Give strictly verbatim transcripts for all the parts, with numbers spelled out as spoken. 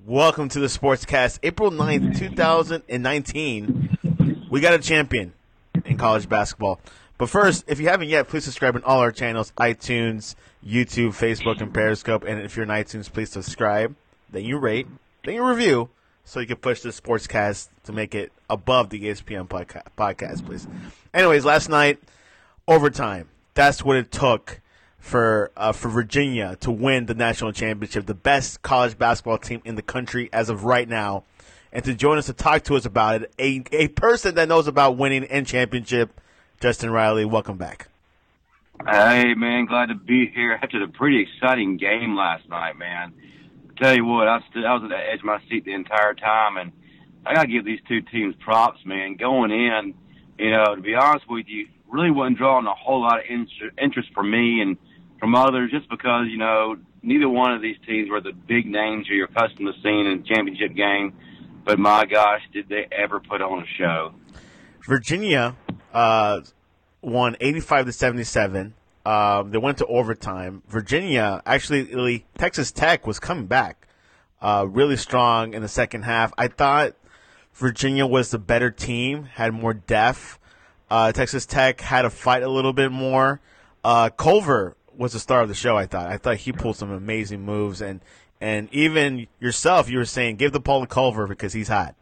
Welcome to the Sportscast, April ninth, twenty nineteen. We got a champion in college basketball. But first, if you haven't yet, please subscribe on all our channels, iTunes, YouTube, Facebook, and Periscope. And if you're in iTunes, please subscribe. Then you rate. Then you review so you can push the Sportscast to make it above the E S P N podca- podcast, please. Anyways, last night, overtime. That's what it took for uh, for Virginia to win the national championship, the best college basketball team in the country as of right now. And to join us to talk to us about it, a, a person that knows about winning and championship, Justin Riley. Welcome back. Hey, man, glad to be here after the pretty exciting game last night, man. Tell you what, I, stood, I was at the edge of my seat the entire time, and I got to give these two teams props, man. Going in, you know, to be honest with you, really wasn't drawing a whole lot of interest for me and from others, just because, you know, neither one of these teams were the big names you're accustomed to seeing in a championship game. But, my gosh, did they ever put on a show. Virginia uh, won eighty-five to seventy-seven. Um, they went to overtime. Virginia, actually, Texas Tech was coming back uh, really strong in the second half. I thought Virginia was the better team, had more depth. Uh, Texas Tech had to fight a little bit more. Uh, Culver was the star of the show, I thought. I thought he pulled some amazing moves. And, and even yourself, you were saying, give the ball to Culver because he's hot.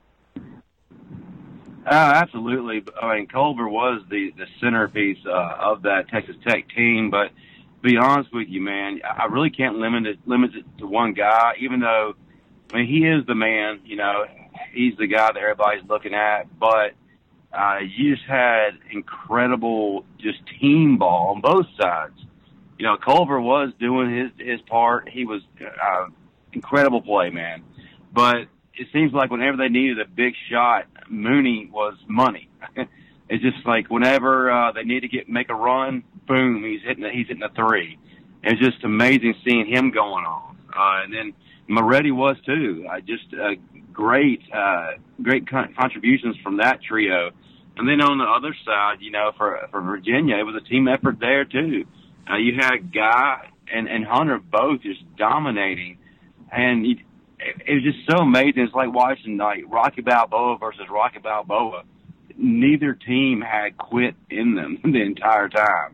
Uh, absolutely. I mean, Culver was the, the centerpiece uh, of that Texas Tech team. But to be honest with you, man, I really can't limit it, limit it to one guy, even though, I mean, he is the man. You know, he's the guy that everybody's looking at. But uh, you just had incredible just team ball on both sides. You know, Culver was doing his his part. He was uh, incredible play, man. But it seems like whenever they needed a big shot, Mooney was money. It's just like whenever uh, they need to get make a run, boom, he's hitting a, he's hitting a three. And it's just amazing seeing him going on. Uh, and then Moretti was too. Uh, just uh, great, uh, great con- contributions from that trio. And then on the other side, you know, for for Virginia, it was a team effort there too. Uh, you had Guy and, and Hunter both just dominating, and you, it, it was just so amazing. It's like watching like Rocky Balboa versus Rocky Balboa. Neither team had quit in them the entire time.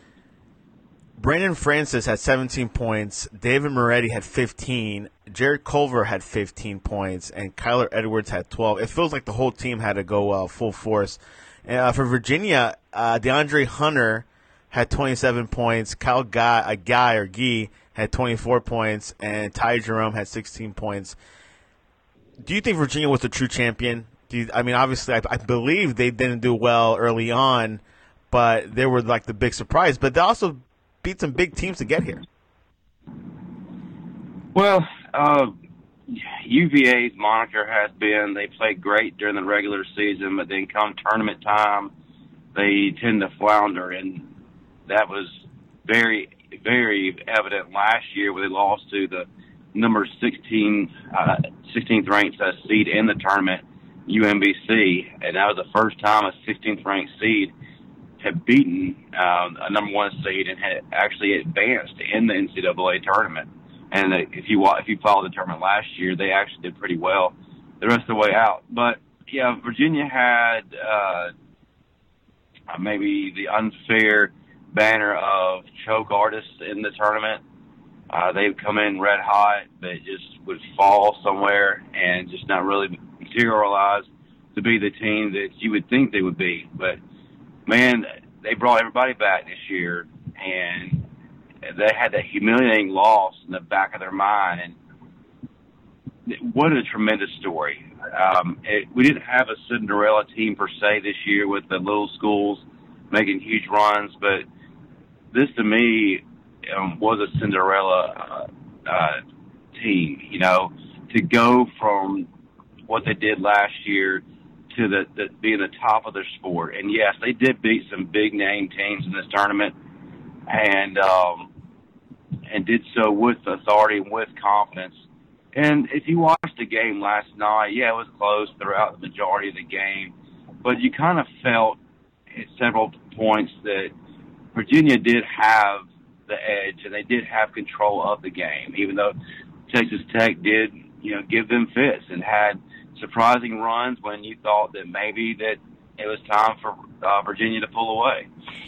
Brandon Francis had seventeen points. David Moretti had fifteen. Jared Culver had fifteen points, and Kyler Edwards had twelve. It feels like the whole team had to go uh, full force. Uh, for Virginia, uh, DeAndre Hunter had twenty-seven points. Kyle Guy, a guy or Guy had twenty-four points, and Ty Jerome had sixteen points. Do you think Virginia was the true champion? Do you, I mean, obviously, I, I believe they didn't do well early on, but they were like the big surprise. But they also beat some big teams to get here. Well, uh, U V A's moniker has been they played great during the regular season, but then come tournament time, they tend to flounder, and that was very, very evident last year where they lost to the number sixteen, uh, sixteenth ranked uh, seed in the tournament, U M B C, and that was the first time a sixteenth ranked seed had beaten uh, a number one seed and had actually advanced in the N C double A tournament. And if you if you followed the tournament last year, they actually did pretty well the rest of the way out. But yeah, Virginia had uh, maybe the unfair banner of choke artists in the tournament. Uh, they'd come in red hot, but just would fall somewhere and just not really materialize to be the team that you would think they would be. But, man, they brought everybody back this year, and they had that humiliating loss in the back of their mind. And what a tremendous story. Um, it, we didn't have a Cinderella team per se this year with the little schools making huge runs, but this to me um, was a Cinderella uh, uh, team, you know, to go from what they did last year to the, the being the top of their sport. And yes, they did beat some big name teams in this tournament, and um, and did so with authority and with confidence. And if you watched the game last night, yeah, it was close throughout the majority of the game, but you kind of felt at several points that Virginia did have the edge and they did have control of the game, even though Texas Tech did you know, give them fits and had surprising runs when you thought that maybe that it was time for uh, Virginia to pull away.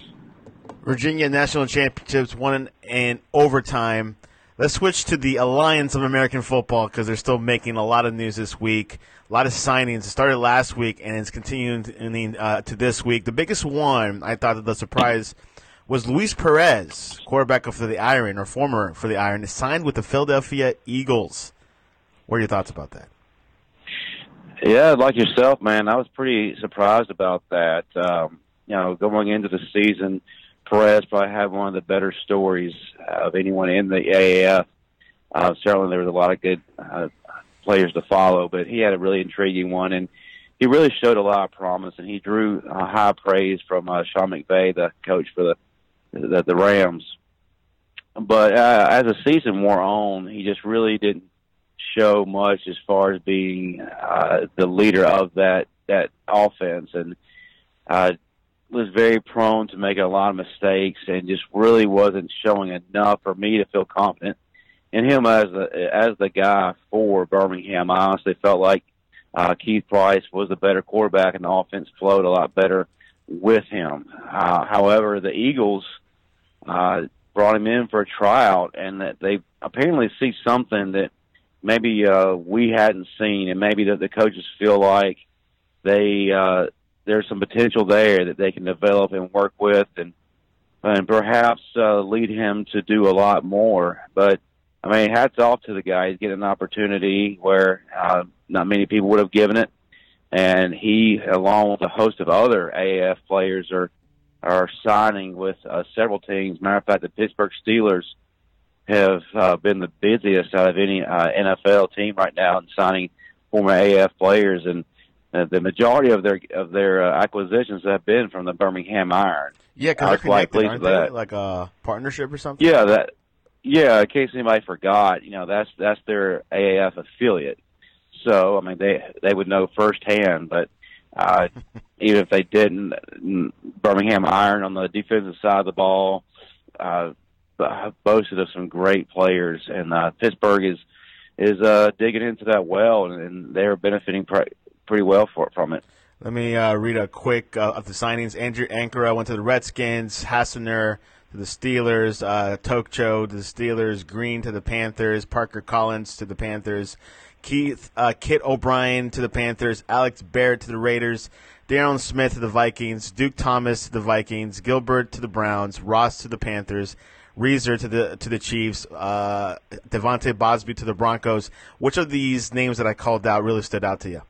Virginia National Championships won in overtime. Let's switch to the Alliance of American Football because they're still making a lot of news this week. A lot of signings. It started last week and it's continuing uh, to this week. The biggest one, I thought that the surprise was Luis Perez, quarterback for the Iron, or former for the Iron, is signed with the Philadelphia Eagles. What are your thoughts about that? Yeah, like yourself, man, I was pretty surprised about that. Um, you know, going into the season, Perez probably had one of the better stories of anyone in the A A F. Uh, certainly there was a lot of good uh, players to follow, but he had a really intriguing one, and he really showed a lot of promise, and he drew uh, high praise from uh, Sean McVay, the coach for the the, the Rams. But uh, as the season wore on, he just really didn't show much as far as being uh, the leader of that, that offense, and uh, was very prone to making a lot of mistakes and just really wasn't showing enough for me to feel confident in him as the, as the guy for Birmingham. I honestly felt like uh, Keith Price was the better quarterback and the offense flowed a lot better with him. Uh, however, the Eagles uh, brought him in for a tryout, and that they apparently see something that maybe uh, we hadn't seen, and maybe that the coaches feel like they uh, there's some potential there that they can develop and work with, and and perhaps uh, lead him to do a lot more. But I mean, hats off to the guy. He's getting an opportunity where uh, not many people would have given it, and he, along with a host of other A A F players, are are signing with uh, several teams. Matter of fact, the Pittsburgh Steelers have uh, been the busiest out of any uh, N F L team right now in signing former A A F players, and uh, the majority of their of their uh, acquisitions have been from the Birmingham Iron. Yeah, because they're connected, aren't they? Like a partnership or something? Yeah, that. Yeah, in case anybody forgot, you know, that's that's their A A F affiliate. So, I mean, they they would know firsthand, but uh, even if they didn't, Birmingham Iron on the defensive side of the ball uh, boasted of some great players, and uh, Pittsburgh is is uh, digging into that well, and, and they're benefiting pre- pretty well for, from it. Let me uh, read a quick uh, of the signings. Andrew Ankara went to the Redskins, Hassener to the Steelers, uh, Tokcho to the Steelers, Green to the Panthers, Parker Collins to the Panthers, Keith uh, Kit O'Brien to the Panthers, Alex Barrett to the Raiders, Darren Smith to the Vikings, Duke Thomas to the Vikings, Gilbert to the Browns, Ross to the Panthers, Reeser to the to the Chiefs, uh, Devontae Bosby to the Broncos. Which of these names that I called out really stood out to you?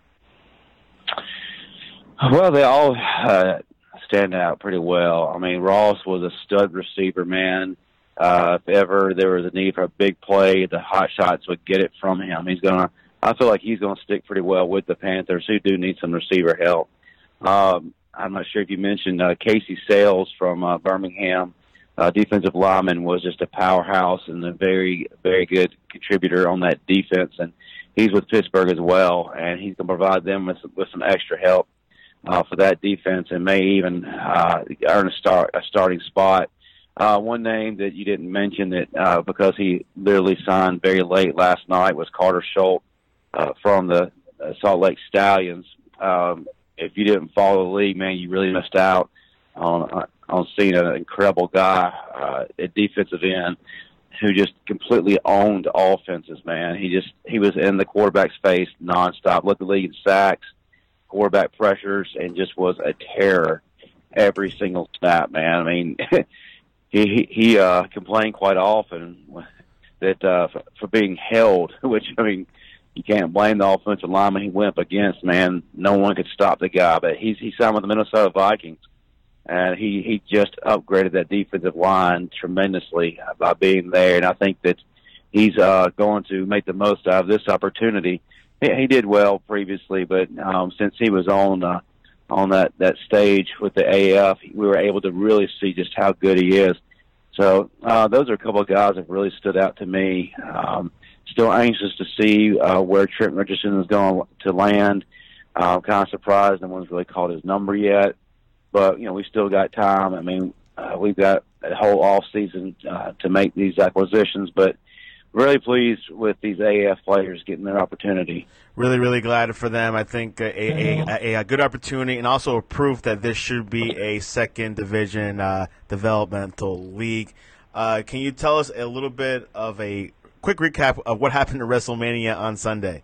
Well, they all uh, stand out pretty well. I mean, Ross was a stud receiver, man. Uh, if ever there was a need for a big play, the hot shots would get it from him. He's gonna. I feel like he's gonna stick pretty well with the Panthers, who do need some receiver help. Um, I'm not sure if you mentioned uh, Casey Sales from uh, Birmingham. Uh, defensive lineman, was just a powerhouse and a very, very good contributor on that defense. And he's with Pittsburgh as well, and he's going to provide them with some, with some extra help uh, for that defense, and may even uh, earn a start a starting spot. Uh, one name that you didn't mention that uh, because he literally signed very late last night was Carter Schultz uh, from the uh, Salt Lake Stallions. Um, if you didn't follow the league, man, you really missed out on uh, on seeing an incredible guy uh, at defensive end who just completely owned offenses, man. He just he was in the quarterback's face nonstop, led the league in sacks, quarterback pressures, and just was a terror every single snap, man. I mean, he he uh, complained quite often that uh, for, for being held, which, I mean, you can't blame the offensive lineman he went up against, man. No one could stop the guy, but he's he signed with the Minnesota Vikings. And he, he just upgraded that defensive line tremendously by being there. And I think that he's uh, going to make the most out of this opportunity. He, he did well previously, but um, since he was on uh, on that, that stage with the A A F, we were able to really see just how good he is. So uh, those are a couple of guys that really stood out to me. Um, still anxious to see uh, where Trent Richardson is going to land. Uh, I'm kind of surprised no one's really called his number yet. But, you know, we still got time. I mean, uh, we've got a whole off season uh, to make these acquisitions, but really pleased with these A A F players getting their opportunity. Really, really glad for them. I think a, a, a, a good opportunity and also a proof that this should be a second division uh, developmental league. Uh, can you tell us a little bit of a quick recap of what happened at WrestleMania on Sunday?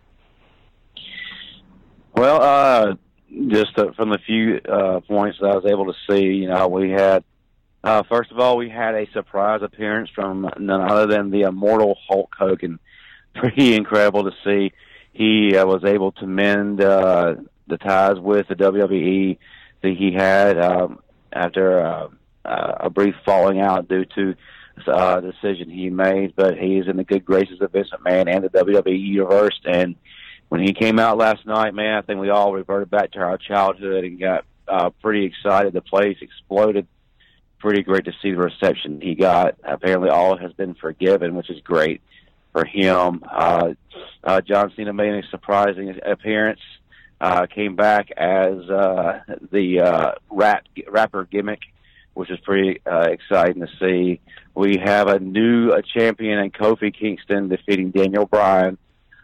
Well, uh, just uh, from the few uh, points that I was able to see, you know, we had, uh, first of all, we had a surprise appearance from none other than the immortal Hulk Hogan. Pretty incredible to see. He uh, was able to mend uh, the ties with the W W E that he had um, after uh, uh, a brief falling out due to uh, a decision he made. But he is in the good graces of Vince McMahon and the W W E universe. And when he came out last night, man, I think we all reverted back to our childhood and got uh, pretty excited. The place exploded. Pretty great to see the reception he got. Apparently all has been forgiven, which is great for him. Uh, uh, John Cena made a surprising appearance. Uh, came back as uh, the uh, rap rapper gimmick, which is pretty uh, exciting to see. We have a new uh, champion in Kofi Kingston defeating Daniel Bryan.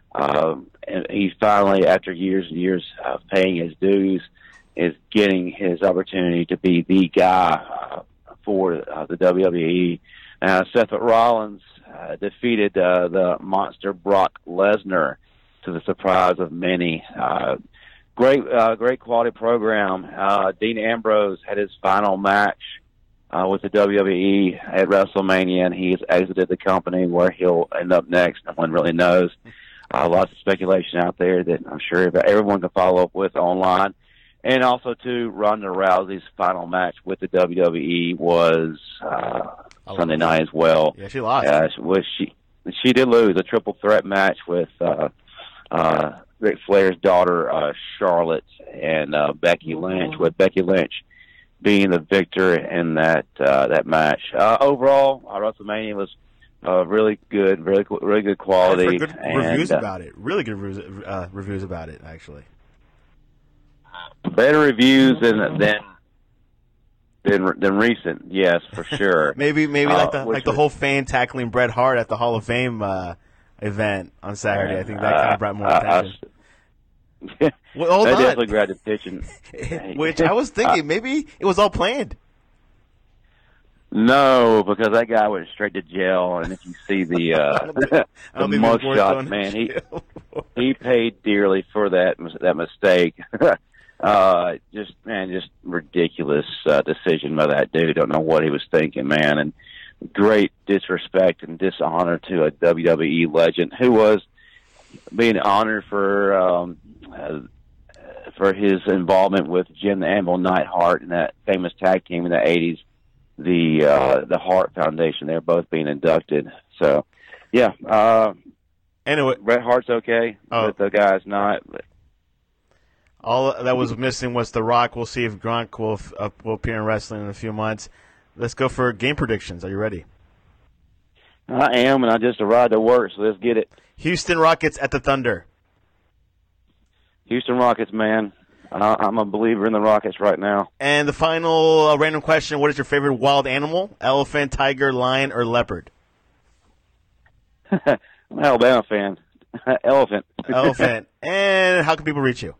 Um, and he's finally, after years and years of paying his dues, is getting his opportunity to be the guy uh, for uh, the W W E. Uh, Seth Rollins uh, defeated uh, the monster Brock Lesnar to the surprise of many. Uh, great, uh, great quality program. Uh, Dean Ambrose had his final match uh, with the W W E at WrestleMania, and he has exited the company. Where he'll end up next, no one really knows. Uh, lots of speculation out there that I'm sure everyone can follow up with online. And also, too, Ronda Rousey's final match with the W W E was uh, Sunday night as well. Yeah, she lost. Uh, was she she did lose a triple threat match with uh, uh, Ric Flair's daughter, uh, Charlotte, and uh, Becky Lynch, with Becky Lynch being the victor in that uh, that match. Uh, overall, uh, WrestleMania was uh, really good, really really good quality. Good and, reviews uh, about it. Really good reviews, uh, reviews about it, actually. Better reviews than than than, than recent, yes, for sure. maybe maybe like the uh, like the was, whole fan tackling Bret Hart at the Hall of Fame uh, event on Saturday. I think that kind of brought more uh, attention. I, well, hold that on. definitely grabbed attention. Which I was thinking maybe it was all planned. No, because that guy went straight to jail, and if you see the uh, the mug shots, man, he he paid dearly for that that mistake. uh, just man, just ridiculous uh, decision by that dude. Don't know what he was thinking, man, and great disrespect and dishonor to a W W E legend who was being honored for um, uh, for his involvement with Jim the Anvil Neidhart in that famous tag team in the eighties. The uh, the Hart Foundation. They're both being inducted. So, yeah. Uh, anyway, Bret Hart's okay, oh. but the guy's not. But. All that was missing was The Rock. We'll see if Gronk will, uh, will appear in wrestling in a few months. Let's go for game predictions. Are you ready? I am, and I just arrived at work, so let's get it. Houston Rockets at the Thunder. Houston Rockets, man. Uh, I'm a believer in the Rockets right now. And the final uh, random question, what is your favorite wild animal? Elephant, tiger, lion, or leopard? I'm an Alabama fan. Elephant. Elephant. And how can people reach you?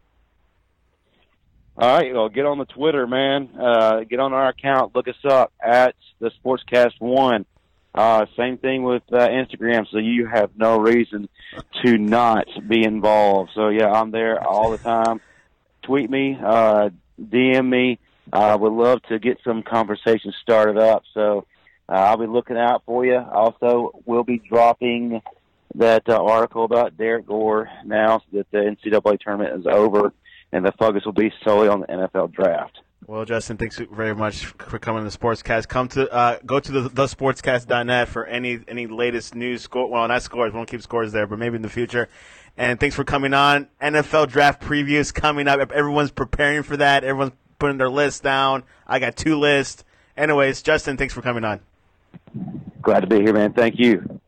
All right, well, get on the Twitter, man. Uh, get on our account. Look us up at the Sportscast One. Uh, same thing with uh, Instagram, so you have no reason to not be involved. So, yeah, I'm there all the time. Tweet me, uh, D M me. I uh, would love to get some conversations started up. So uh, I'll be looking out for you. Also, we'll be dropping that uh, article about Derek Gore now that the N C double A tournament is over, and the focus will be solely on the N F L draft. Well, Justin, thanks very much for coming to the Sportscast. Come to uh, go to the, the sportscast dot net for any any latest news. Score, well, not scores. We won't keep scores there, but maybe in the future. And thanks for coming on. N F L draft previews coming up. Everyone's preparing for that. Everyone's putting their lists down. I got two lists. Anyways, Justin, thanks for coming on. Glad to be here, man. Thank you.